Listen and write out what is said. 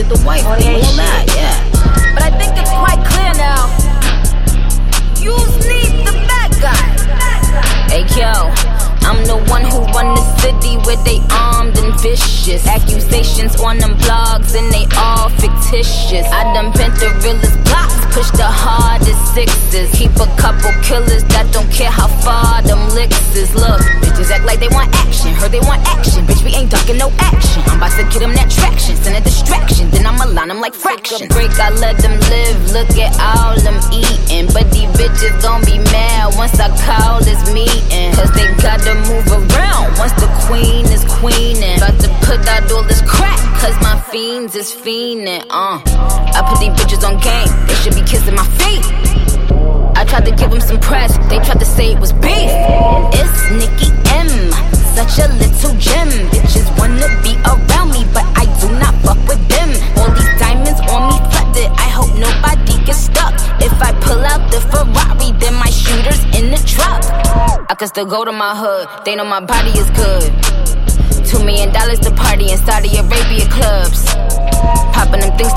the wife, all that, yeah. But I think it's quite clear now. You need the bad guy. Hey yo, I'm the one who run the city where they armed and vicious. Accusations on them blogs and they all fictitious. I done bent the realest blocks, push the hardest sixes. Keep a couple killers that don't care how far them licks is. Look, bitches act like they want action, heard they want action. Bitch, we ain't ducking no action. I'm about to get them that traction, send a distraction, then I'ma line them like fractions. Break, I let them live, look at all them eating. But these bitches gon' be mad once I call this meeting. Cause they gotta move around once the queen is queening. About to put out all this crack, cause my fiends is fiending. I put these bitches on game, they should be kissing my feet. I tried to give them some press, they tried to say it was beef. It's Nicki M, such a little gem. Bitches wanna be around me, but I do not fuck with them. All these diamonds on me flooded, I hope nobody gets stuck. If I pull out the Ferrari, then my shooter's in the truck. I can still go to my hood, they know my body is good. $2 million to party in Saudi Arabia clubs. Popping them things